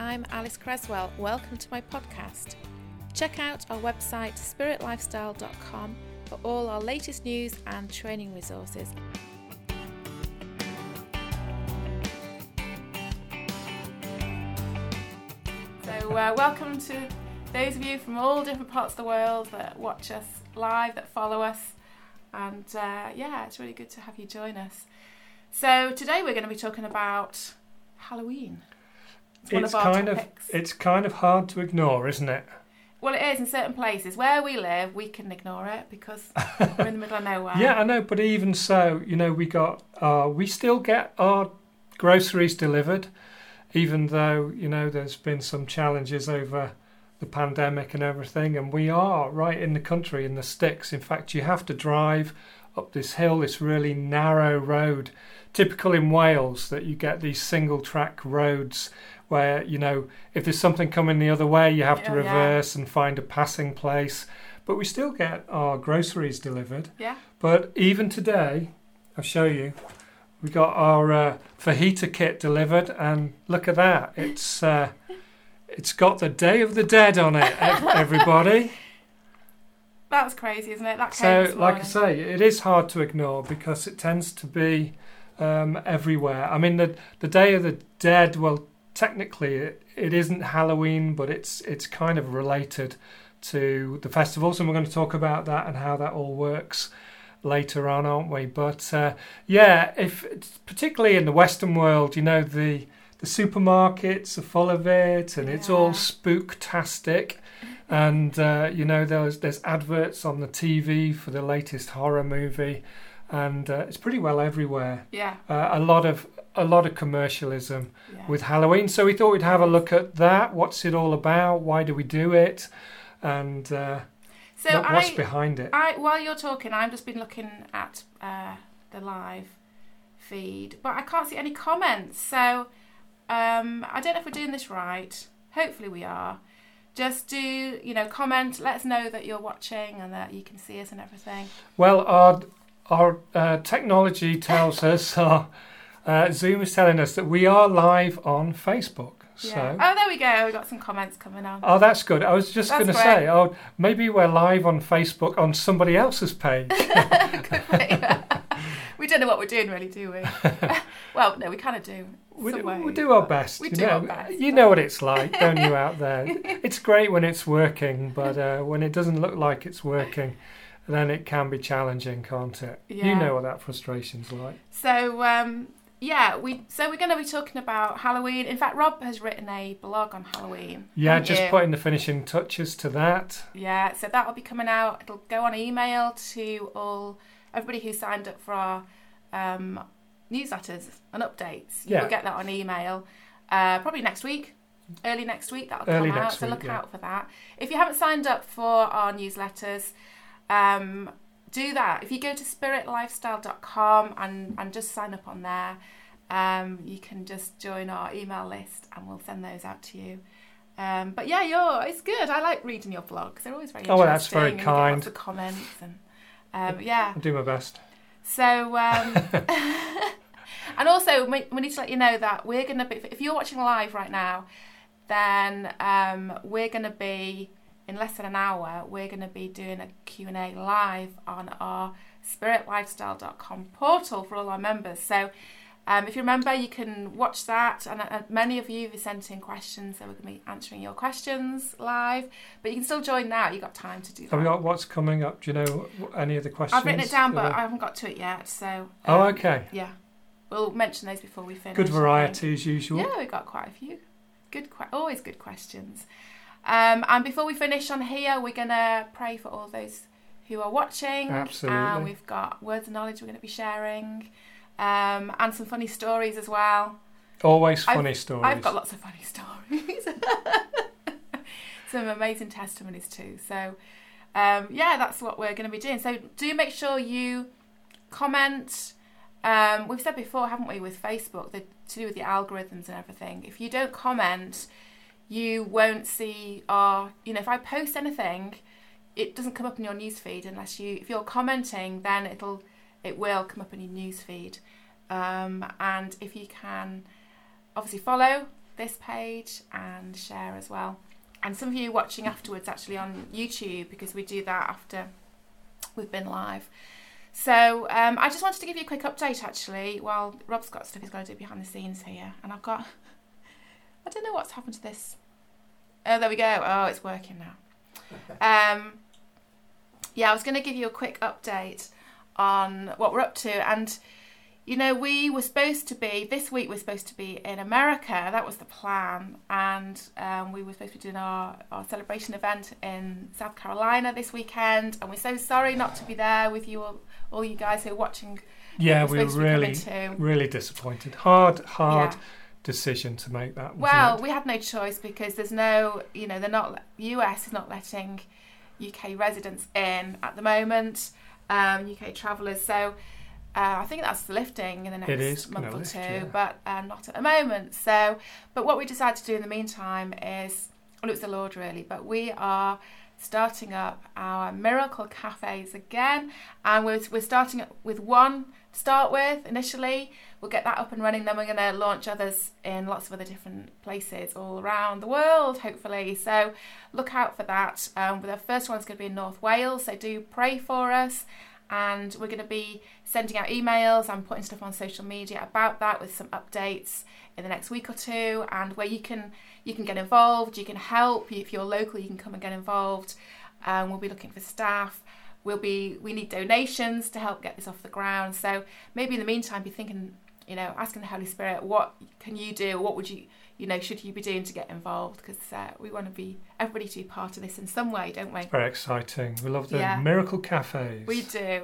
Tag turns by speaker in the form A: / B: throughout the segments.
A: I'm Alice Creswell. Welcome to my podcast. Check out our website spiritlifestyle.com for all our latest news and training resources. So welcome to those of you from all different parts of the world that watch us live, that follow us, and it's really good to have you join us. So today we're going to be talking about Halloween. It's one of our topics.
B: It's kind of hard to ignore, isn't it?
A: Well, it is in certain places. Where we live, we can ignore it because we're in the middle of nowhere.
B: Yeah, I know, but even so, we still get our groceries delivered, even though, there's been some challenges over the pandemic and everything, and we are right in the country, in the sticks. In fact, you have to drive up this hill, this really narrow road, typical in Wales, that you get these single track roads where, if there's something coming the other way, you have to reverse and find a passing place. But we still get our groceries delivered.
A: Yeah.
B: But even today, I'll show you, we got our fajita kit delivered, and look at that. It's got the Day of the Dead on it, everybody.
A: That's crazy, isn't it?
B: So, like I say, it is hard to ignore because it tends to be everywhere. I mean, the Day of the Dead, well, technically it isn't Halloween, but it's kind of related to the festivals, and we're going to talk about that and how that all works later on, aren't we? But if particularly in the Western world, the supermarkets are full of it, and it's all spooktastic. And there's adverts on the TV for the latest horror movie, and it's pretty well everywhere.
A: Yeah.
B: A lot of commercialism with Halloween. So we thought we'd have a look at that. What's it all about? Why do we do it? And what's behind it?
A: While you're talking, I've just been looking at the live feed, but I can't see any comments. So I don't know if we're doing this right. Hopefully we are. Just do, comment, let us know that you're watching and that you can see us and everything.
B: Well, our technology tells us, Zoom is telling us that we are live on Facebook.
A: Yeah.
B: So.
A: Oh, there we go. We got some comments coming on.
B: Oh, that's good. I was just going to say, maybe we're live on Facebook on somebody else's page.
A: Could be. We don't know what we're doing, really, do we? Well, no, we kind of do.
B: We do our best.
A: We do our best.
B: You know what it's like, don't you, out there? It's great when it's working, but when it doesn't look like it's working, then it can be challenging, can't it? Yeah. You know what that frustration's like.
A: So, we're going to be talking about Halloween. In fact, Rob has written a blog on Halloween.
B: Yeah, just putting the finishing touches to that.
A: Yeah, so that will be coming out. It'll go on email to everybody who signed up for our newsletters and updates. You will get that on email probably next week, early next week. That'll come out, so look out for that. If you haven't signed up for our newsletters, do that. If you go to spiritlifestyle.com and just sign up on there, you can just join our email list and we'll send those out to you. But it's good. I like reading your blogs. They're always very interesting.
B: Oh, well, that's very kind.
A: Lots of comments and
B: I'll do my best.
A: So, and also we need to let you know that we're going to be, if you're watching live right now, then we're going to be, in less than an hour, we're going to be doing a Q&A live on our spiritlifestyle.com portal for all our members. So if you remember, you can watch that, and many of you have sent in questions, so we're going to be answering your questions live, but you can still join now. You've got time to do that.
B: Have we got what's coming up? Do you know any of the questions?
A: I've written it down, but I haven't got to it yet. So.
B: Okay.
A: Yeah. We'll mention those before we finish.
B: Good variety as usual.
A: Yeah, we've got quite a few. Always good questions. And before we finish on here, we're going to pray for all those who are watching.
B: Absolutely.
A: And we've got words of knowledge we're going to be sharing. And some funny stories as well.
B: Always funny stories.
A: I've got lots of funny stories. Some amazing testimonies too. So, that's what we're going to be doing. So do make sure you comment. We've said before, haven't we, with Facebook, to do with the algorithms and everything. If you don't comment, you won't see if I post anything, it doesn't come up in your newsfeed if you're commenting, then it will come up in your newsfeed. And if you can obviously follow this page and share as well. And some of you watching afterwards actually on YouTube, because we do that after we've been live. So I just wanted to give you a quick update actually, while Rob's got stuff he's got to do behind the scenes here. And I don't know what's happened to this. Oh, there we go. Oh, it's working now. Yeah, I was going to give you a quick update on what we're up to. And, you know, we were supposed to be, this week we're supposed to be in America. That was the plan. And we were supposed to be doing our celebration event in South Carolina this weekend. And we're so sorry not to be there with you all you guys who are watching.
B: Yeah, we were really disappointed. Hard decision to make that.
A: Well, we had no choice because there's no, you know, US is not letting UK residents in at the moment, UK travellers. So I think that's lifting in the next month or two, but not at the moment. So, but what we decided to do in the meantime is, well, it was the Lord really, but we are starting up our miracle cafes again, and we're starting with one to start with initially. We'll get that up and running, then we're going to launch others in lots of other different places all around the world, hopefully. So look out for that. The first one's going to be in North Wales, so do pray for us. And we're going to be sending out emails and putting stuff on social media about that with some updates in the next week or two, and where you can get involved, you can help. If you're local, you can come and get involved. We'll be looking for staff. We need donations to help get this off the ground. So maybe in the meantime, be thinking, you know, asking the Holy Spirit, what can you do? What would you should you be doing to get involved? Because we want everybody to be part of this in some way, don't we?
B: It's very exciting. We love the miracle cafes.
A: We do.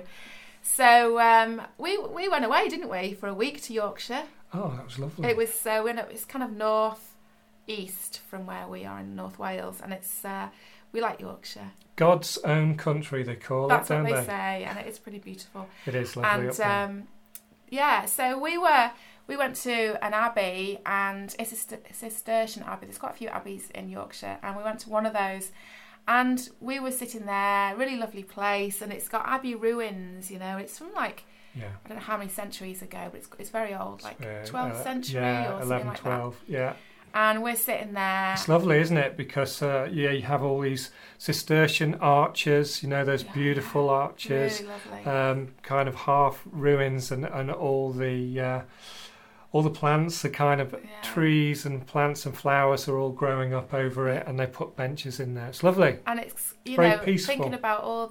A: So we went away, didn't we, for a week to Yorkshire?
B: Oh, that was lovely.
A: It was it's kind of north east from where we are in North Wales, and it's we like Yorkshire.
B: God's own country, they call
A: That's
B: it, don't
A: they?
B: they?
A: That's what they say, and it is pretty beautiful.
B: It is lovely up there.
A: Yeah, so we went to an abbey, and it's a Cistercian abbey. There's quite a few abbeys in Yorkshire, and we went to one of those, and we were sitting there, really lovely place, and it's got abbey ruins, you know. It's from I don't know how many centuries ago, but it's very old, like 12th century or
B: 11,
A: something like
B: 12,
A: that.
B: Yeah.
A: And we're sitting there.
B: It's lovely, isn't it? Because you have all these Cistercian arches, you know, those beautiful arches,
A: really lovely.
B: kind of half ruins, and all the plants, the kind of trees and plants and flowers are all growing up over it, and they put benches in there. It's lovely.
A: And it's
B: very peaceful.
A: Thinking about all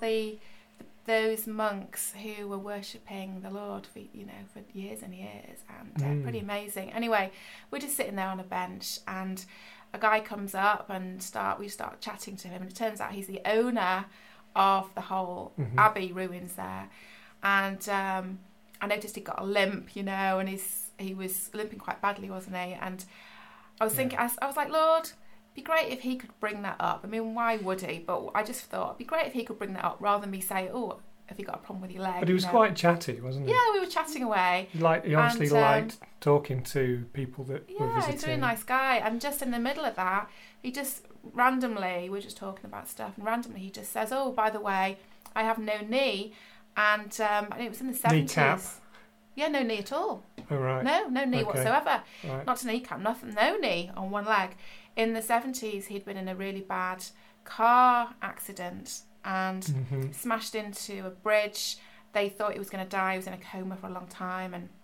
A: those monks who were worshipping the Lord for years and years, and pretty amazing. Anyway, we're just sitting there on a bench, and a guy comes up and we start chatting to him, and it turns out he's the owner of the whole abbey ruins there. And I noticed he got a limp, you know, and he was limping quite badly, wasn't he? And I was thinking, I was like, Lord, it'd be great if he could bring that up. I mean, why would he? But I just thought it'd be great if he could bring that up rather than me say, oh, have you got a problem with your leg?
B: But he was quite chatty, wasn't he?
A: Yeah, we were chatting away.
B: He obviously liked talking to people that were visiting.
A: Yeah, he's a really nice guy. And just in the middle of that, he just randomly, we're just talking about stuff, and randomly he just says, oh, by the way, I have no knee. And it was in the 70s.
B: Kneecap?
A: Yeah, no knee at all.
B: Oh, right.
A: No knee whatsoever.
B: Right.
A: Not a kneecap, nothing, no knee on one leg. In the 70s, he'd been in a really bad car accident and smashed into a bridge. They thought he was going to die. He was in a coma for a long time. And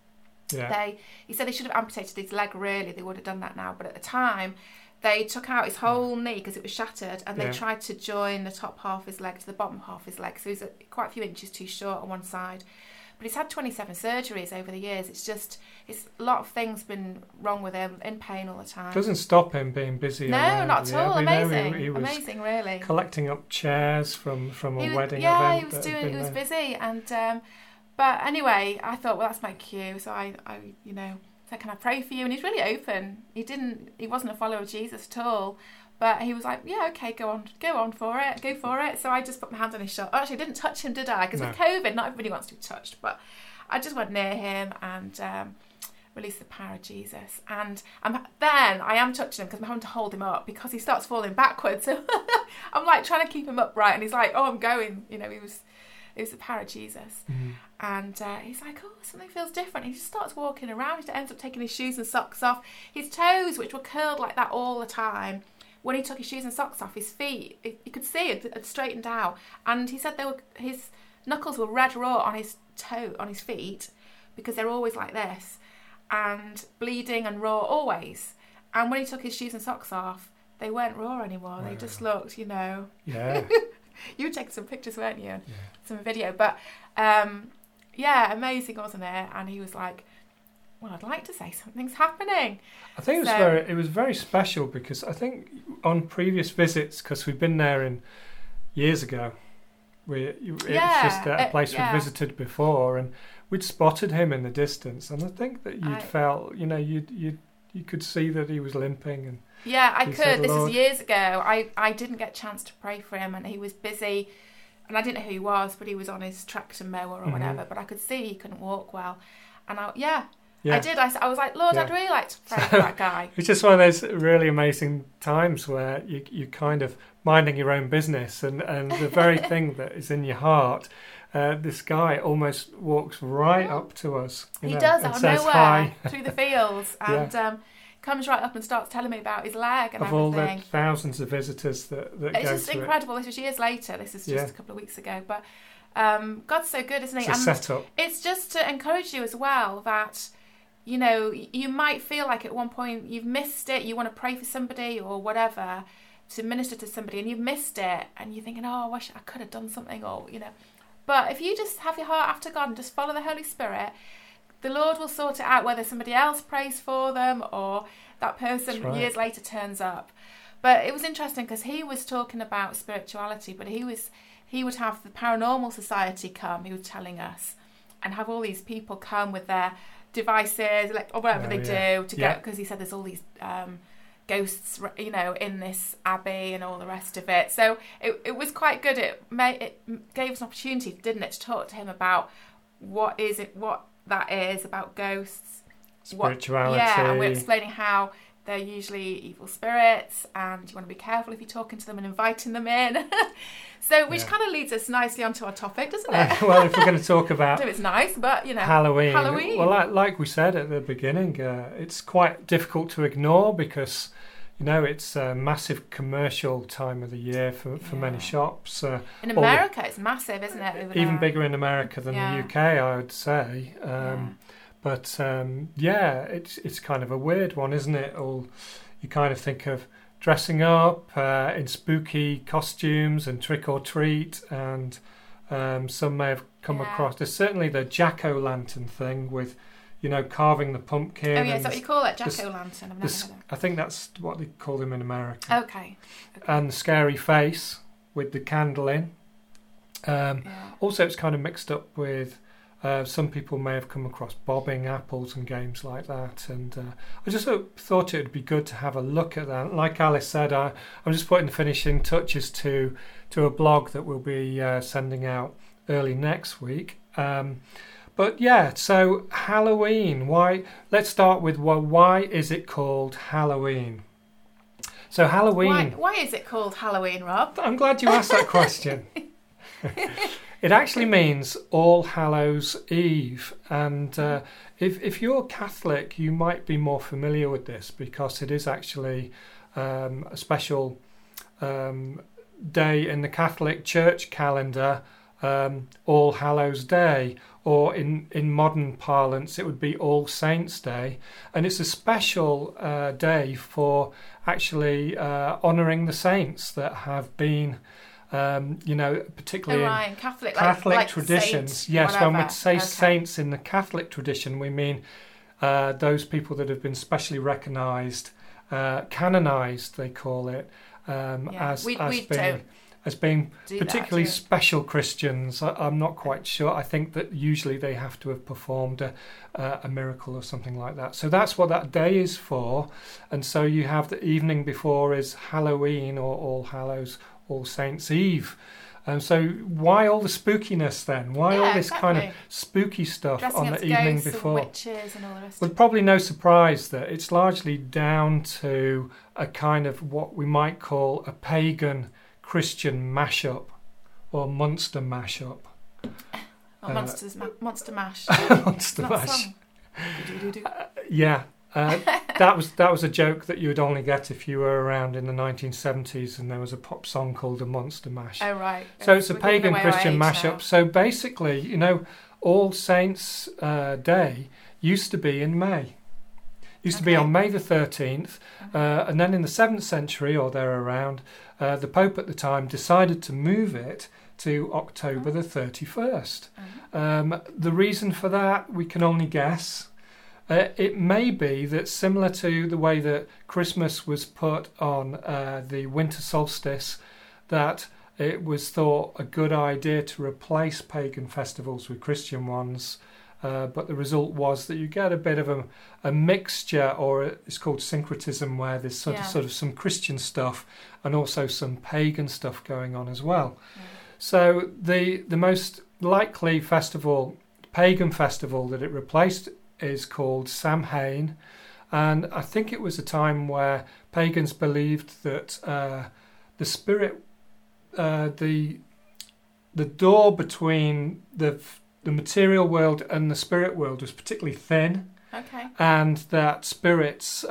A: he said they should have amputated his leg, really. They would have done that now. But at the time, they took out his whole knee because it was shattered, and they tried to join the top half of his leg to the bottom half of his leg. So he's quite a few inches too short on one side. But he's had 27 surgeries over the years. It's a lot of things been wrong with him, in pain all the time.
B: Doesn't stop him being busy.
A: No, not at all. Amazing.
B: He was
A: amazing, really.
B: Collecting up chairs from a wedding
A: event.
B: Yeah,
A: he was busy. And but anyway, I thought, well, that's my cue. So I said, can I pray for you? And he's really open. He wasn't a follower of Jesus at all. But he was like, yeah, okay, go on for it. So I just put my hand on his shoulder. Actually, I didn't touch him, did I? Because with COVID, not everybody wants to be touched. But I just went near him and released the power of Jesus. And then I am touching him because I'm having to hold him up because he starts falling backwards. So I'm like trying to keep him upright, and he's like, oh, I'm going. You know, he was It was the Parajesus.
B: Mm.
A: And he's like, oh, something feels different. He just starts walking around. He ends up taking his shoes and socks off. His toes, which were curled like that all the time, when he took his shoes and socks off, his feet, you could see it had straightened out. And he said his knuckles were red raw on his feet, because they're always like this, and bleeding and raw always. And when he took his shoes and socks off, they weren't raw anymore. Wow. They just looked, Yeah. You were taking some pictures, weren't you? Yeah. Some video. But, amazing, wasn't it? And he was like, well, I'd like to say something's happening.
B: I think it was very special, because I think on previous visits, because we've been there years ago, it's just a place we'd visited before, and we'd spotted him in the distance, and I think that you'd felt, you could see that he was limping. And
A: yeah, I could. This is years ago. I didn't get a chance to pray for him, and he was busy, and I didn't know who he was, but he was on his tractor mower or whatever. But I could see he couldn't walk well, and I did. I was like, Lord, I'd really like to pray for that guy.
B: It's just one of those really amazing times where you kind of minding your own business, and the very thing that is in your heart. This guy almost walks right up to us.
A: He does, out of nowhere, through the fields, and comes right up and starts telling me about his leg and everything. Of
B: all the thousands of visitors that go to it.
A: It's just incredible. This was years later. This is just a couple of weeks ago. But God's so good, isn't he?
B: It's a setup.
A: It's just to encourage you as well that, you might feel like at one point you've missed it. You want to pray for somebody or whatever, to minister to somebody, and you've missed it. And you're thinking, oh, I wish I could have done something, or, But if you just have your heart after God and just follow the Holy Spirit, the Lord will sort it out, whether somebody else prays for them or that person years later turns up. But it was interesting because he was talking about spirituality, but he would have the Paranormal Society come, he was telling us, and have all these people come with their devices, or whatever they do to go, because he said there's all these ghosts, in this abbey and all the rest of it. So it was quite good. It gave us an opportunity, didn't it, to talk to him about what that is about ghosts,
B: spirituality.
A: And we're explaining how they're usually evil spirits, and you want to be careful if you're talking to them and inviting them in. So, which kind of leads us nicely onto our topic, doesn't it?
B: Well, if we're going to talk about
A: it's nice, but
B: Halloween. Well, like we said at the beginning, it's quite difficult to ignore because it's a massive commercial time of the year for many shops.
A: In America, it's massive, isn't it?
B: Even bigger in America than the UK, I would say. But it's kind of a weird one, isn't it? You kind of think of dressing up in spooky costumes and trick or treat, and some may have come across. There's certainly the jack-o'-lantern thing with, carving the pumpkin.
A: Oh, yeah, is that what you call it? Jack-o'-lantern? I've never heard of it.
B: I think that's what they call them in America.
A: Okay.
B: And the scary face with the candle in. Also, it's kind of mixed up with, some people may have come across bobbing apples and games like that. And I just thought it would be good to have a look at that. Like Alice said, I'm just putting the finishing touches to a blog that we'll be sending out early next week. So Halloween. Let's start with why is it called Halloween? So Halloween.
A: Why is it called Halloween, Rob?
B: I'm glad you asked that question. It actually means All Hallows Eve, and if you're Catholic, you might be more familiar with this because it is actually a special day in the Catholic Church calendar. All Hallows Day, or in modern parlance it would be All Saints Day, and it's a special day for actually honouring the saints that have been particularly in Catholic traditions.
A: Saint,
B: yes,
A: whatever.
B: When we say saints in the Catholic tradition, we mean those people that have been specially recognised, canonised, they call it, as being particularly special Christians. I'm not quite sure. I think that usually they have to have performed a miracle or something like that. So that's what that day is for. And so you have the evening before is Halloween, or All Hallows, All Saints Eve. So why all the spookiness then? Why all this kind of spooky stuff
A: dressing
B: on the evening
A: ghosts
B: before?
A: And witches and all the rest
B: well, probably no surprise that it's largely down to a kind of what we might call a pagan Christian mashup or monster mashup.
A: Monster Mash.
B: Monster
A: That
B: Mash.
A: song. Do-do-do-do.
B: Yeah. That was a joke that you would only get if you were around in the 1970s and there was a pop song called a Monster Mash.
A: Oh, right.
B: So it's a
A: We're giving
B: pagan
A: away our
B: Christian
A: age
B: mashup.
A: now.
B: So basically, All Saints Day used to be in May. Used to be
A: Okay.
B: on May the 13th, and then in the 7th century or therearound, the Pope at the time decided to move it to October the 31st. The reason for that, we can only guess. It may be that similar to the way that Christmas was put on the winter solstice, that it was thought a good idea to replace pagan festivals with Christian ones. But the result was that you get a bit of a mixture, or it's called syncretism, where there's sort of some Christian stuff and also some pagan stuff going on as well.
A: Yeah.
B: So the most likely pagan festival that it replaced is called Samhain, and I think it was a time where pagans believed that the spirit, the door between the material world and the spirit world was particularly thin,
A: Okay.
B: and that spirits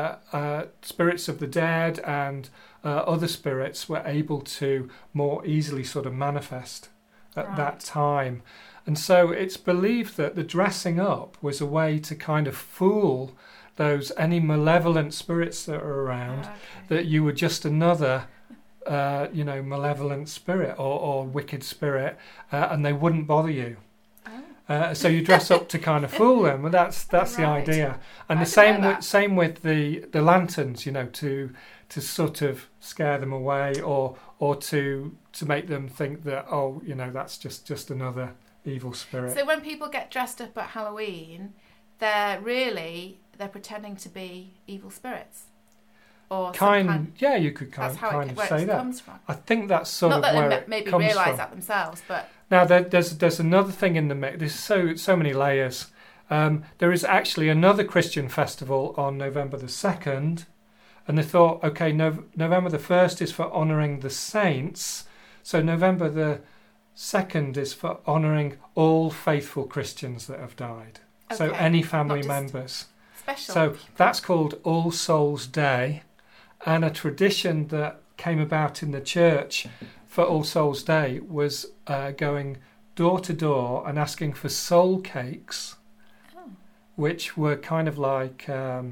B: of the dead and other spirits were able to more easily sort of manifest at that time. And so it's believed that the dressing up was a way to kind of fool any malevolent spirits that are around, that you were just another malevolent spirit or wicked spirit, and they wouldn't bother you. So you dress up to kind of fool them, and that's the
A: Right.
B: idea. And
A: I
B: the
A: didn't know
B: same
A: that.
B: with the lanterns, to sort of scare them away, or to make them think that that's just another evil spirit.
A: So when people get dressed up at Halloween, they're pretending to be evil spirits, or
B: Yeah, you could
A: that's how
B: kind
A: it,
B: of
A: where
B: say
A: it
B: that.
A: comes from.
B: I think that's sort
A: Not
B: of
A: that
B: where
A: they
B: it
A: maybe
B: comes
A: realise
B: from.
A: that themselves, but
B: Now there's another thing in the mix. There's so many layers. There is actually another Christian festival on November the 2nd, and they thought, okay, November the 1st is for honouring the saints, so November the 2nd is for honouring all faithful Christians that have died. So
A: Okay.
B: any family
A: Not just
B: members.
A: special.
B: So that's called All Souls Day, and a tradition that came about in the church for All Souls Day was going door to door and asking for soul cakes, which were kind of like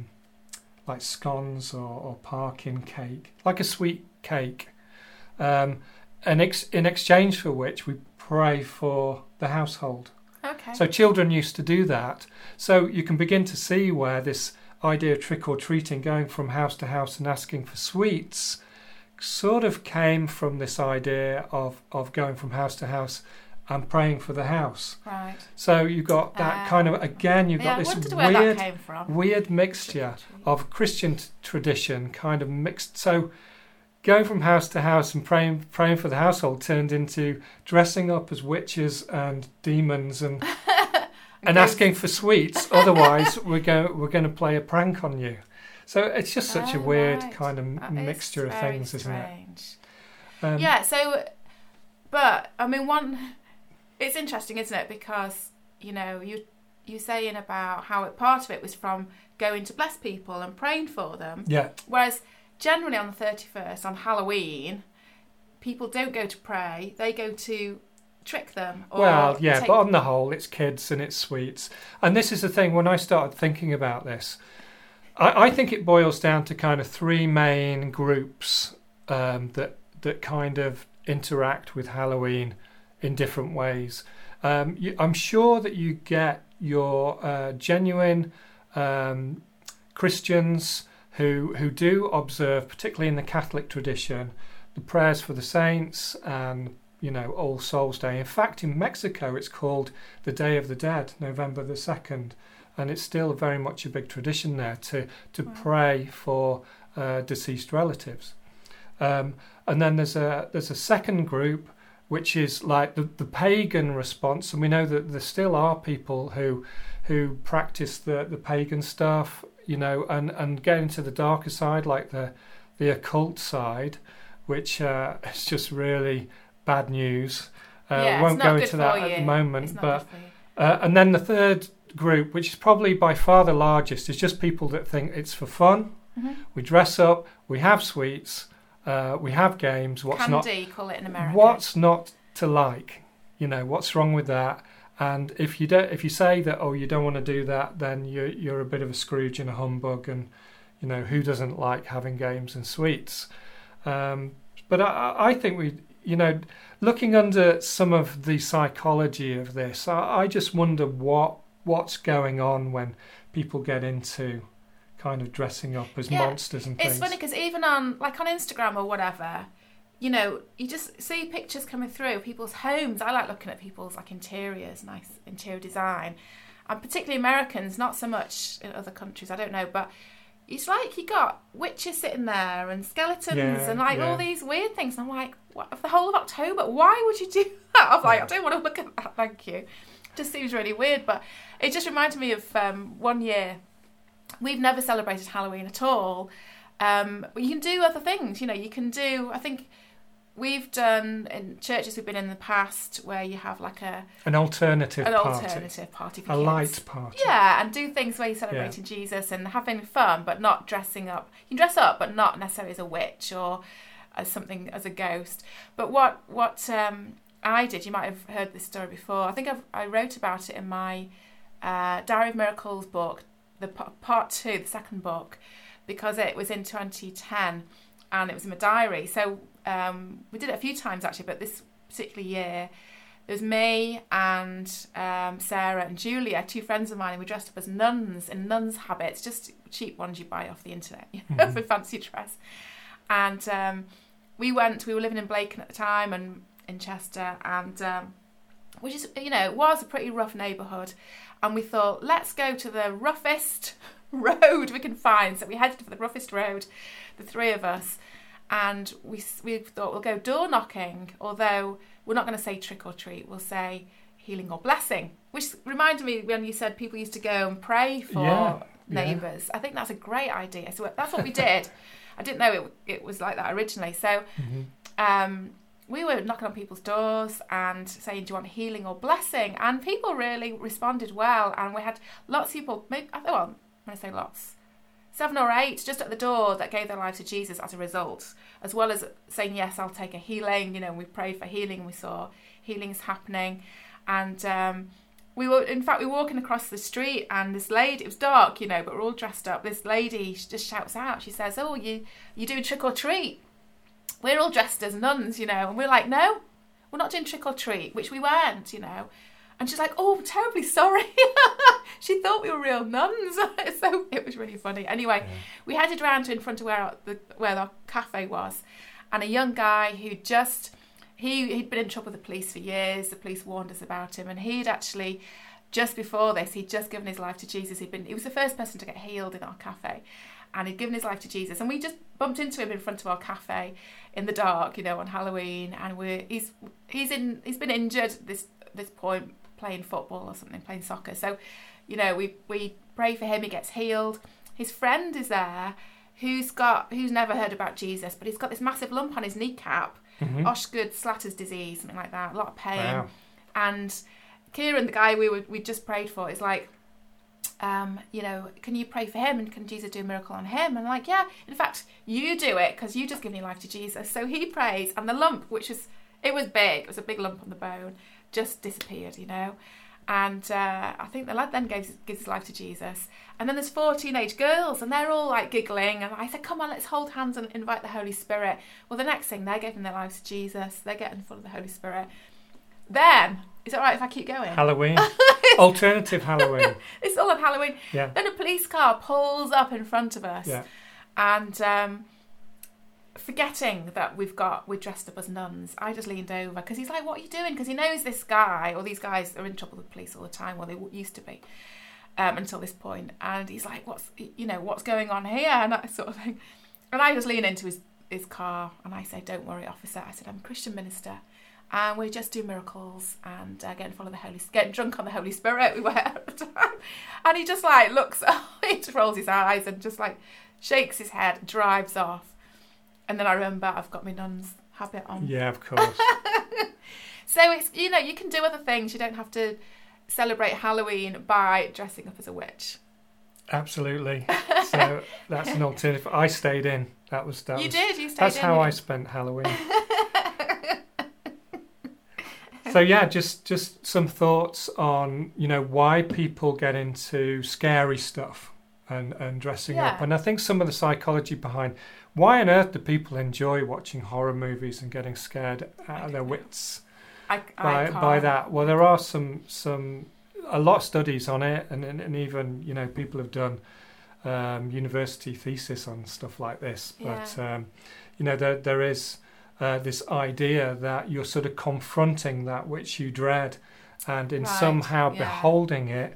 B: scones or parkin cake, like a sweet cake, and in exchange for which we pray for the household.
A: Okay.
B: So children used to do that. So you can begin to see where this idea of trick or treating, going from house to house and asking for sweets, sort of came from this idea of going from house to house and praying for the house.
A: Right.
B: So you got that kind of, again, you've got
A: I
B: this
A: wondered where that came from.
B: weird mixture of Christian tradition kind of mixed. So going from house to house and praying for the household turned into dressing up as witches and demons and asking for sweets. Otherwise, we're going to play a prank on you. So it's just such a weird
A: right.
B: kind of
A: That
B: mixture
A: is
B: of
A: very
B: things, isn't it?
A: strange. Yeah. So, but I mean, it's interesting, isn't it? Because you saying about how part of it was from going to bless people and praying for them.
B: Yeah.
A: Whereas generally on the 31st, on Halloween, people don't go to pray; they go to trick them. Or
B: but on the whole, it's kids and it's sweets. And this is the thing, when I started thinking about this, I think it boils down to kind of three main groups that kind of interact with Halloween in different ways. I'm sure that you get your genuine Christians who do observe, particularly in the Catholic tradition, the prayers for the saints and All Souls Day. In fact, in Mexico, it's called the Day of the Dead, November the 2nd, and it's still very much a big tradition there to pray for deceased relatives. And then there's a second group, which is like the pagan response, and we know that there still are people who practice the pagan stuff, and get into the darker side, like the occult side, which is just really bad news. We won't go into that at the moment. But and then the third group, which is probably by far the largest, is just people that think it's for fun. We dress up, we have sweets, we have games.
A: Candy, call it in America.
B: What's not to like? You know, what's wrong with that? And if you say that, you don't want to do that, then you're a bit of a Scrooge and a humbug, and you know, who doesn't like having games and sweets? But I think looking under some of the psychology of this, I just wonder what's going on when people get into kind of dressing up as monsters and things.
A: It's funny because even on Instagram or whatever, you know, you just see pictures coming through people's homes. I like looking at people's interiors, nice interior design, and particularly Americans, not so much in other countries, I don't know, but it's like you got witches sitting there and skeletons and all these weird things. And I'm like, what, for the whole of October? Why would you do that? I'm like, I don't want to look at that, thank you. It just seems really weird. But it just reminded me of one year. We've never celebrated Halloween at all. But you can do other things. You know, you can do, I think we've done in churches we've been in the past where you have
B: an alternative party
A: for kids.
B: A light party.
A: Yeah, and do things where you're celebrating Jesus and having fun, but not dressing up. You can dress up, but not necessarily as a witch or as a ghost. But what I did, you might have heard this story before. I think I wrote about it in my Diary of Miracles book, the part 2, the second book, because it was in 2010 and it was in my diary. So we did it a few times actually, but this particular year there was me and Sarah and Julia, 2 friends of mine, and we dressed up as nuns in nuns habits, just cheap ones you buy off the internet, for fancy dress. And we were living in Blacon at the time and in Chester, and which is, you know, was a pretty rough neighbourhood, and we thought, let's go to the roughest road we can find. So we headed for the roughest road, the 3 of us. And we thought we'll go door knocking, although we're not going to say trick or treat, we'll say healing or blessing, which reminded me when you said people used to go and pray for neighbours. I think that's a great idea. So that's what we did. I didn't know it was like that originally. So we were knocking on people's doors and saying, do you want healing or blessing? And people really responded well. And we had lots of people, when I say lots, 7 or 8 just at the door that gave their lives to Jesus as a result, as well as saying, yes, I'll take a healing. You know, we prayed for healing. We saw healings happening. And we were walking across the street, and this lady, it was dark, you know, but we're all dressed up. This lady just shouts out. She says, oh, you doing trick or treat? We're all dressed as nuns, you know. And we're like, no, we're not doing trick or treat, which we weren't, you know. And she's like, oh, I'm terribly sorry. She thought we were real nuns. So it was really funny. Anyway, we headed round to in front of where our cafe was. And a young guy who he'd been in trouble with the police for years. The police warned us about him. And he'd actually, just before this, he'd just given his life to Jesus. He was the first person to get healed in our cafe. And he'd given his life to Jesus. And we just bumped into him in front of our cafe in the dark, you know, on Halloween. And he's been injured at this point, playing football or something, playing soccer. So, you know, we pray for him. He gets healed. His friend is there, who's never heard about Jesus, but he's got this massive lump on his kneecap, Osgood-Schlatter's disease, something like that, a lot of pain. Wow. And Kieran, the guy we just prayed for, is like, you know, can you pray for him, and can Jesus do a miracle on him? And I'm like, yeah, in fact, you do it, because you just given your life to Jesus. So he prays, and the lump, it was big, it was a big lump on the bone, just disappeared, you know. And I think the lad then gives his life to Jesus. And then there's 4 teenage girls, and they're all like giggling. And I said, come on, let's hold hands and invite the Holy Spirit. Well, the next thing, they're giving their lives to Jesus. They're getting full of the Holy Spirit. Then, is it all right if I keep going?
B: Halloween. Alternative Halloween.
A: It's all on Halloween.
B: Yeah.
A: Then a police car pulls up in front of us.
B: Yeah.
A: And forgetting that we're dressed up as nuns, I just leaned over, because he's like, what are you doing? Because he knows this guy, or these guys are in trouble with the police all the time, well, they used to be, until this point. And he's like, what's going on here? And that sort of thing. And I just lean into his car, and I say, don't worry, officer. I said, I'm a Christian minister, and we just do miracles and getting drunk on the Holy Spirit. We were at the time. And he just like looks, he just rolls his eyes and just like shakes his head, drives off. And then I remember I've got my nun's habit on.
B: Yeah, of course.
A: So it's, you know, you can do other things. You don't have to celebrate Halloween by dressing up as a witch.
B: Absolutely. So that's an alternative. I stayed in. You stayed in. That's how I spent Halloween. So yeah, just some thoughts on, you know, why people get into scary stuff and dressing up. And I think some of the psychology behind why on earth do people enjoy watching horror movies and getting scared out of their wits by that. Well, there are a lot of studies on it, and even, you know, people have done university thesis on stuff like this. But you know, there is this idea that you're sort of confronting that which you dread, and in somehow beholding it,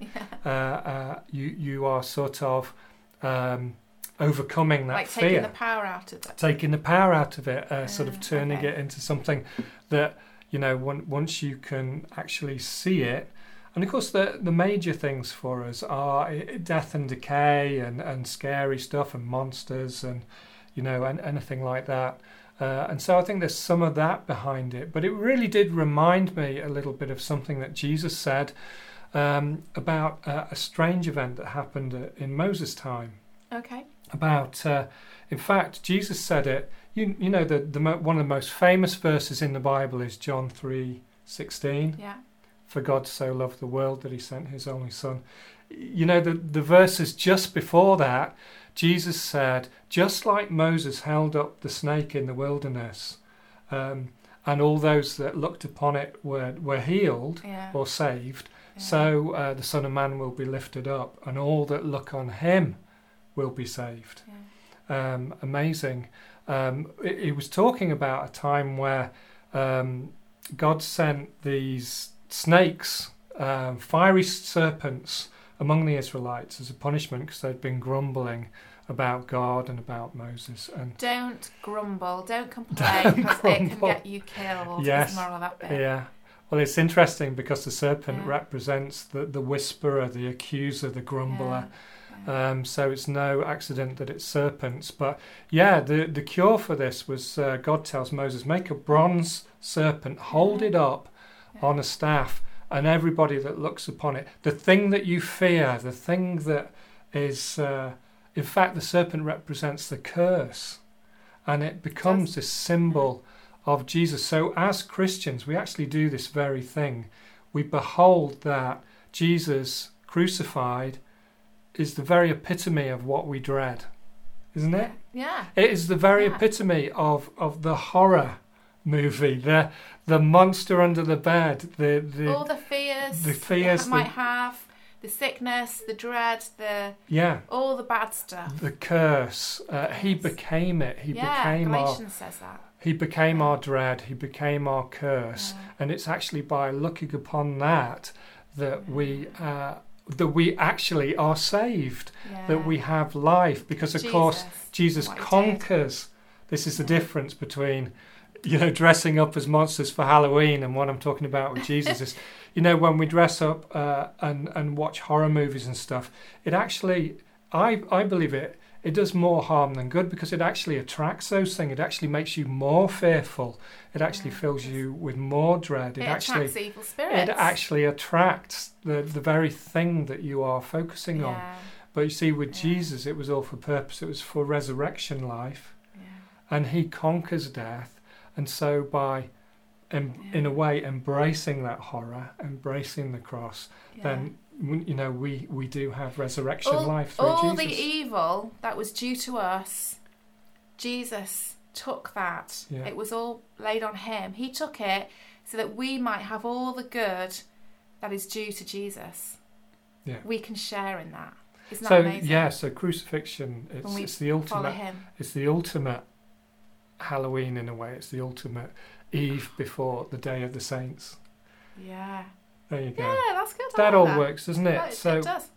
B: you are sort of overcoming that
A: like
B: fear.
A: Taking the power out of it.
B: Taking the power out of it, sort of turning it into something that, you know, once you can actually see it. And of course, the major things for us are death and decay and scary stuff and monsters and, you know, and anything like that. And so I think there's some of that behind it. But it really did remind me a little bit of something that Jesus said about a strange event that happened in Moses' time.
A: Okay.
B: About, in fact, Jesus said it. You know, one of the most famous verses in the Bible is John 3:16.
A: Yeah.
B: For God so loved the world that he sent his only son. You know, the verses just before that, Jesus said, just like Moses held up the snake in the wilderness, and all those that looked upon it were healed or saved, so the Son of Man will be lifted up, and all that look on him will be saved. Amazing. He was talking about a time where God sent these snakes, fiery serpents, among the Israelites as a punishment because they'd been grumbling about God and about Moses. And
A: don't grumble, don't complain, because it can get you killed.
B: Yes.
A: Is the moral of that bit.
B: Yeah. Well, it's interesting because the serpent represents the whisperer, the accuser, the grumbler. So it's no accident that it's serpents. But yeah, the cure for this was God tells Moses, make a bronze serpent, hold it up on a staff, and everybody that looks upon it, the thing that you fear, the thing that is, in fact, the serpent represents the curse, and it becomes this symbol of Jesus. So as Christians, we actually do this very thing. We behold that Jesus crucified is the very epitome of what we dread, isn't it?
A: Yeah.
B: It is the very epitome of the horror movie, the monster under the bed,
A: all the fears that might have, the sickness, the dread, all the bad stuff,
B: the curse. He became it. He became
A: Galatians says that.
B: He became our dread. He became our curse, and it's actually by looking upon that we actually are saved, that we have life, because of course Jesus conquers. This is the difference between, you know, dressing up as monsters for Halloween and what I'm talking about with Jesus is, you know, when we dress up and watch horror movies and stuff, it actually, I believe it does more harm than good, because it actually attracts those things. It actually makes you more fearful. It actually fills you with more dread. It actually
A: attracts evil spirits.
B: It actually attracts the very thing that you are focusing on. But you see, with Jesus, it was all for purpose. It was for resurrection life. And he conquers death. And so by, in a way, embracing that horror, embracing the cross, then, you know, we do have resurrection life through Jesus.
A: All the evil that was due to us, Jesus took that. It was all laid on him. He took it so that we might have all the good that is due to Jesus. We can share in that. Isn't that amazing?
B: So crucifixion, it's the ultimate. It's the ultimate Halloween in a way. It's the ultimate Eve before the Day of the Saints. There you go.
A: Yeah, that's good.
B: That all works, doesn't it?
A: It does.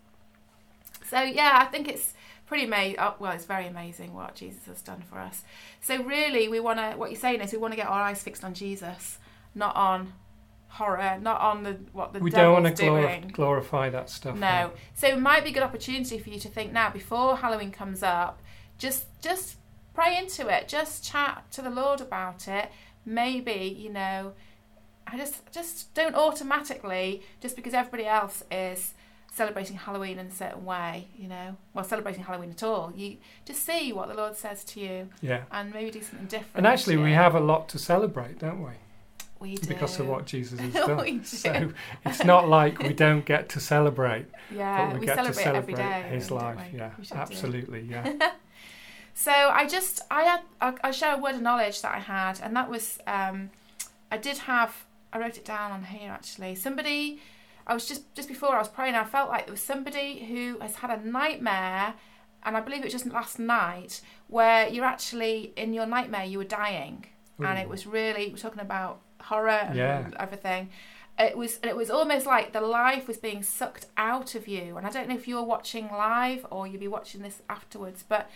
A: So yeah, I think it's pretty amazing. Well, it's very amazing what Jesus has done for us. So really, what you're saying is we want to get our eyes fixed on Jesus, not on horror, not on what the
B: we
A: devil's
B: don't want
A: doing.
B: to glorify that stuff.
A: No. So it might be a good opportunity for you to think now, before Halloween comes up, just pray into it. Just chat to the Lord about it. Maybe, you know, I just don't automatically, just because everybody else is celebrating Halloween in a certain way, celebrating Halloween at all. You just see what the Lord says to you, and maybe do something different.
B: And actually, we have a lot to celebrate, don't we?
A: We do.
B: Because of what Jesus has done.
A: We do.
B: So it's not like we don't get to celebrate.
A: Yeah,
B: but
A: we
B: get
A: celebrate
B: to celebrate
A: every day.
B: His
A: really,
B: life. Yeah, absolutely. Yeah.
A: So I share a word of knowledge that I had, and that was I wrote it down on here actually. Somebody, I was just before I was praying, I felt like there was somebody who has had a nightmare, and I believe it was just last night, where you're actually in your nightmare you were dying. Ooh. And it was really, we're talking about horror and everything. It was almost like the life was being sucked out of you. And I don't know if you're watching live or you'll be watching this afterwards, but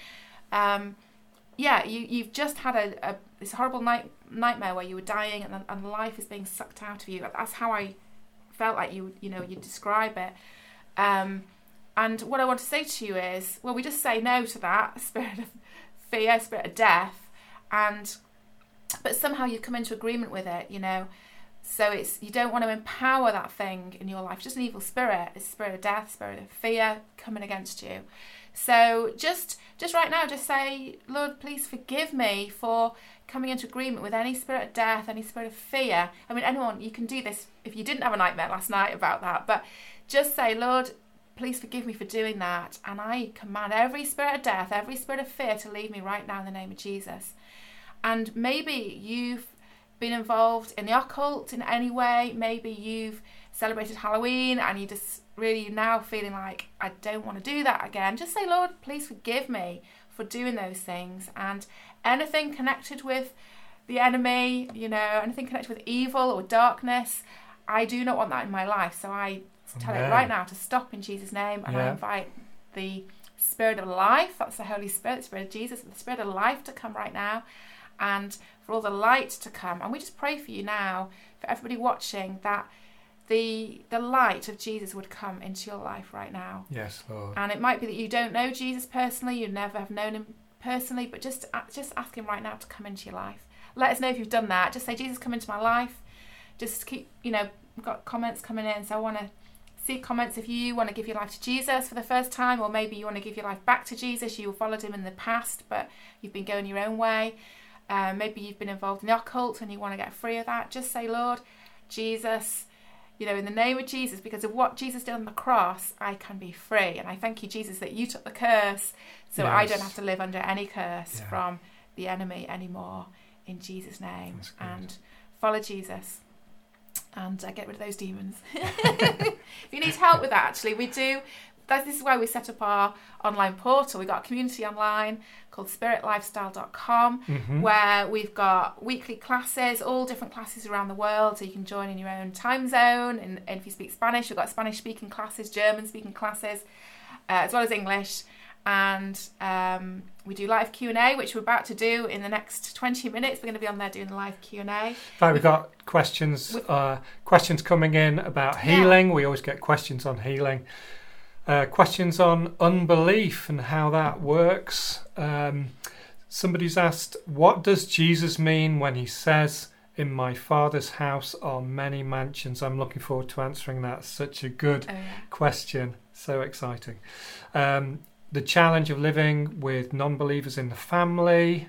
A: you've just had this horrible nightmare where you were dying and life is being sucked out of you. That's how I felt like you describe it. And what I want to say to you is, well, we just say no to that spirit of fear, spirit of death, but somehow you come into agreement with it, So you don't want to empower that thing in your life. It's just an evil spirit. It's a spirit of death, spirit of fear coming against you. So just right now, just say, Lord, please forgive me for coming into agreement with any spirit of death, any spirit of fear. I mean, anyone, you can do this if you didn't have a nightmare last night about that, but just say, Lord, please forgive me for doing that. And I command every spirit of death, every spirit of fear to leave me right now in the name of Jesus. And maybe you've been involved in the occult in any way. Maybe you've celebrated Halloween and you just really now feeling like, I don't want to do that again. Just say, Lord, please forgive me for doing those things. And anything connected with the enemy, anything connected with evil or darkness, I do not want that in my life. So I tell it right now to stop in Jesus' name. And I invite the Spirit of life, that's the Holy Spirit, the Spirit of Jesus, the Spirit of life to come right now, and for all the light to come. And we just pray for you now, for everybody watching, that the light of Jesus would come into your life right now.
B: Yes, Lord.
A: And it might be that you don't know Jesus personally, you never have known him personally, but just ask him right now to come into your life. Let us know if you've done that. Just say, Jesus, come into my life. Just keep, we've got comments coming in, so I want to see comments if you want to give your life to Jesus for the first time, or maybe you want to give your life back to Jesus. You followed him in the past, but you've been going your own way. Maybe you've been involved in the occult and you want to get free of that. Just say, Lord Jesus, in the name of Jesus, because of what Jesus did on the cross, I can be free. And I thank you, Jesus, that you took the curse, so I don't have to live under any curse from the enemy anymore, in Jesus' name. And follow Jesus and get rid of those demons. If you need help with that, actually, we do. This is why we set up our online portal. We've got a community online called spiritlifestyle.com, where we've got weekly classes, all different classes around the world, so you can join in your own time zone. And if you speak Spanish, we've got Spanish speaking classes, German speaking classes, as well as English. And we do live Q&A, which we're about to do in the next 20 minutes. We're going to be on there doing the live Q&A. In fact,
B: we've got questions coming in about healing. We always get questions on healing. Questions on unbelief and how that works. Somebody's asked, what does Jesus mean when he says, in my Father's house are many mansions? I'm looking forward to answering that. Such a good question. So exciting. The challenge of living with non-believers in the family.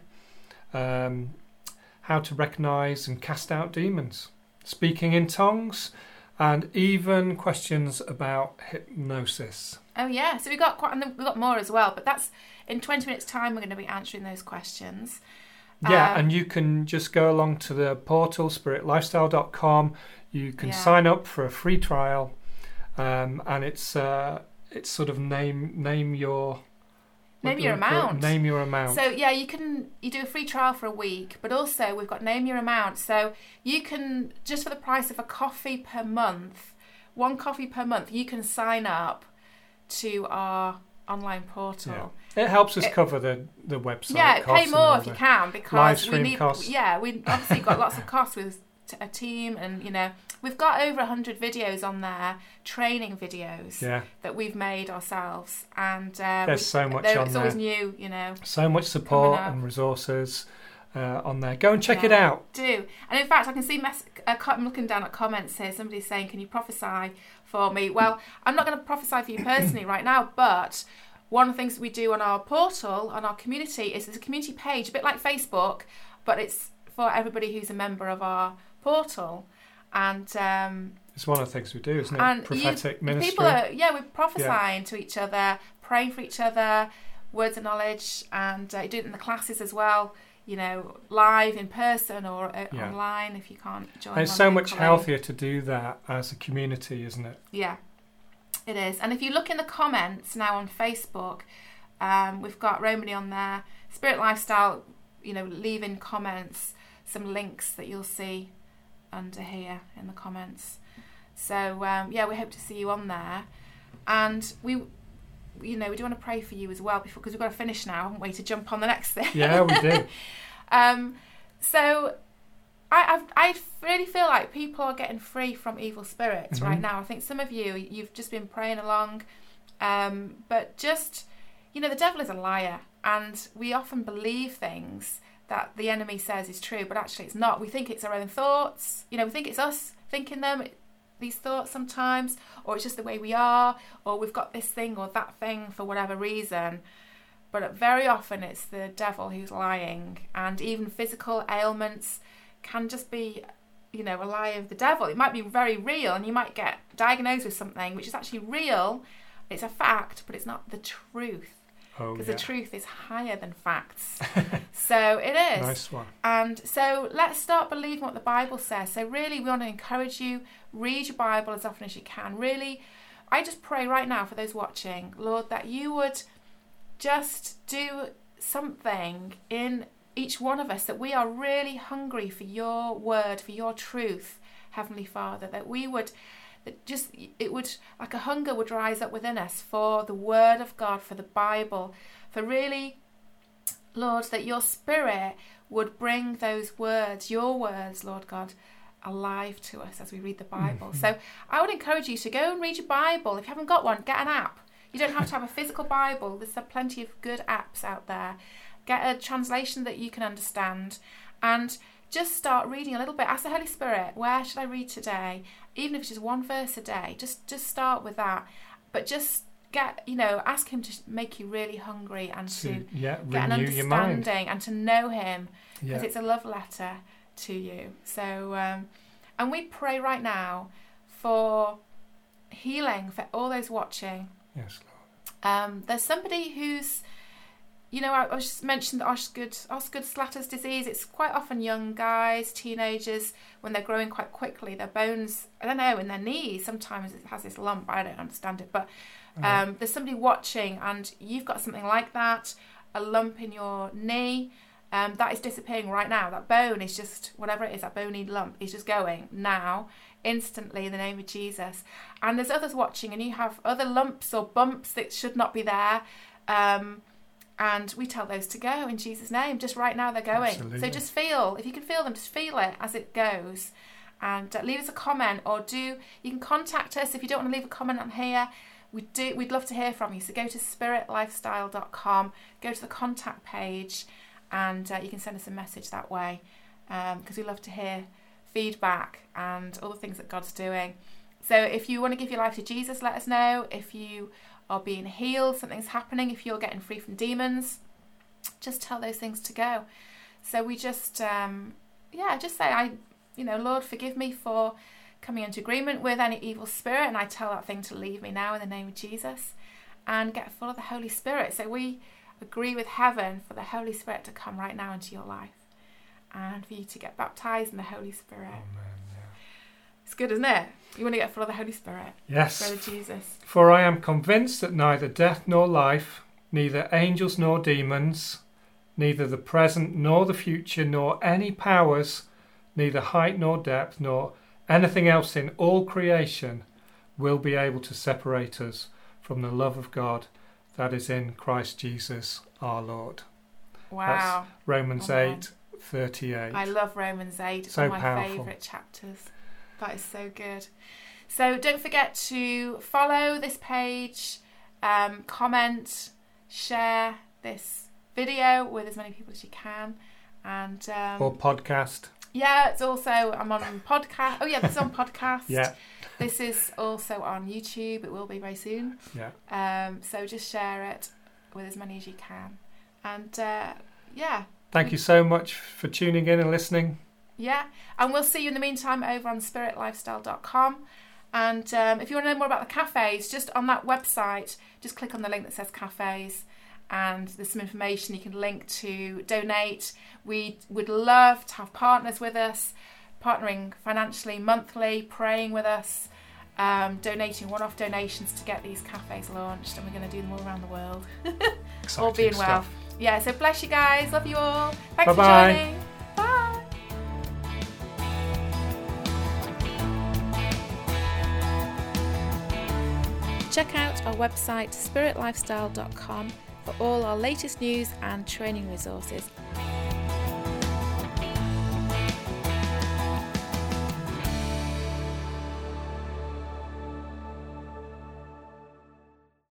B: How to recognise and cast out demons. Speaking in tongues. And even questions about hypnosis.
A: Oh yeah, so we've got more as well, but that's in 20 minutes time we're going to be answering those questions.
B: Yeah, and you can just go along to the portal, spiritlifestyle.com. You can sign up for a free trial, and it's sort of name your amount. Name your amount.
A: So you do a free trial for a week, but also we've got name your amount. So you can, just for the price of a coffee per month, one coffee per month, you can sign up to our online portal.
B: Yeah. It helps us cover the website.
A: Yeah, pay more if you can, because we need
B: costs.
A: Yeah, we obviously got lots of costs with a team, and we've got over 100 videos on there, training videos that we've made ourselves, and
B: there's so much on there.
A: It's always new,
B: So much support and resources. on there. Go and check it out.
A: Do. And in fact, I can see, I'm looking down at comments here, somebody's saying, can you prophesy for me? Well, I'm not going to prophesy for you personally right now, but one of the things that we do on our portal, on our community, is there's a community page, a bit like Facebook, but it's for everybody who's a member of our portal. And
B: it's one of the things we do, isn't it? Prophetic ministry.
A: People are, we're prophesying to each other, praying for each other, words of knowledge, and you do it in the classes as well, live in person or online if you can't join.
B: And it's so much healthier to do that as a community, isn't it?
A: Yeah, it is. And if you look in the comments now on Facebook, we've got Romany on there, Spirit Lifestyle, leave in comments some links that you'll see under here in the comments. So we hope to see you on there, and we do want to pray for you as well because we've got to finish now, haven't we, to jump on the next thing.
B: Yeah, we do.
A: So I really feel like people are getting free from evil spirits right now. I think some of you've just been praying along, but just the devil is a liar, and we often believe things that the enemy says is true, but actually it's not. We think it's our own thoughts. We think it's us thinking these thoughts sometimes, or it's just the way we are, or we've got this thing or that thing for whatever reason. But very often it's the devil who's lying, and even physical ailments can just be, a lie of the devil. It might be very real, and you might get diagnosed with something which is actually real. It's a fact, but it's not the truth. Because the truth is higher than facts. So it is.
B: Nice one.
A: And so let's start believing what the Bible says. So really, we want to encourage you, read your Bible as often as you can. Really, I just pray right now for those watching, Lord, that you would just do something in each one of us, that we are really hungry for your word, for your truth, Heavenly Father, that we would... it would, like a hunger would rise up within us for the word of God, for the Bible, for really, Lord, that your Spirit would bring those words, your words, Lord God, alive to us as we read the Bible. So I would encourage you to go and read your Bible. If you haven't got one, get an app. You don't have to have a physical Bible. There's plenty of good apps out there. Get a translation that you can understand, and just start reading a little bit. Ask the Holy Spirit, where should I read today? Even if it's just one verse a day, just start with that. But just ask him to make you really hungry and to get an understanding and to know him, because it's a love letter to you. So, and we pray right now for healing for all those watching.
B: Yes, Lord.
A: There's somebody who's, I just mentioned the Osgood-Schlatters disease. It's quite often young guys, teenagers, when they're growing quite quickly, their bones, in their knees, sometimes it has this lump. I don't understand it, but there's somebody watching and you've got something like that, a lump in your knee, that is disappearing right now. That bone is just, whatever it is, that bony lump is just going now, instantly, in the name of Jesus. And there's others watching and you have other lumps or bumps that should not be there, and we tell those to go in Jesus' name. Just right now they're going.
B: Absolutely.
A: So just feel, if you can feel them, just feel it as it goes. And leave us a comment, or you can contact us if you don't want to leave a comment on here. We'd love to hear from you. So go to spiritlifestyle.com, go to the contact page, and you can send us a message that way, because we love to hear feedback and all the things that God's doing. So if you want to give your life to Jesus, let us know. If you are being healed, something's happening, if you're getting free from demons, just tell those things to go. So we just just say, Lord, forgive me for coming into agreement with any evil spirit, and I tell that thing to leave me now in the name of Jesus, and get full of the Holy Spirit. So we agree with heaven for the Holy Spirit to come right now into your life, and for you to get baptized in the Holy Spirit.
B: Amen.
A: It's good, isn't it? You want to get full of the Holy Spirit.
B: Yes.
A: Brother Jesus.
B: For I am convinced that neither death nor life, neither angels nor demons, neither the present nor the future, nor any powers, neither height nor depth, nor anything else in all creation will be able to separate us from the love of God that is in Christ Jesus our Lord.
A: Wow.
B: That's Romans 8:38.
A: I love Romans 8. It's
B: So
A: one of my
B: powerful.
A: favourite chapters. That is so good. So don't forget to follow this page, comment, share this video with as many people as you can, And
B: or podcast.
A: Yeah, it's also, I'm on podcast. Oh yeah, this is on podcast.
B: Yeah.
A: This is also on YouTube. It will be very soon.
B: Yeah.
A: So just share it with as many as you can. And yeah.
B: Thank you so much for tuning in and listening.
A: Yeah. And we'll see you in the meantime over on spiritlifestyle.com. And if you want to know more about the cafes, just on that website, just click on the link that says cafes. And there's some information you can link to donate. We would love to have partners with us, partnering financially, monthly, praying with us, donating one-off donations to get these cafes launched, and we're going to do them all around the world. All being well.
B: Stuff.
A: Yeah, so bless you guys. Love you all. Thanks
B: Bye-bye.
A: for joining. Bye. Check out our website spiritlifestyle.com for all our latest news and training resources.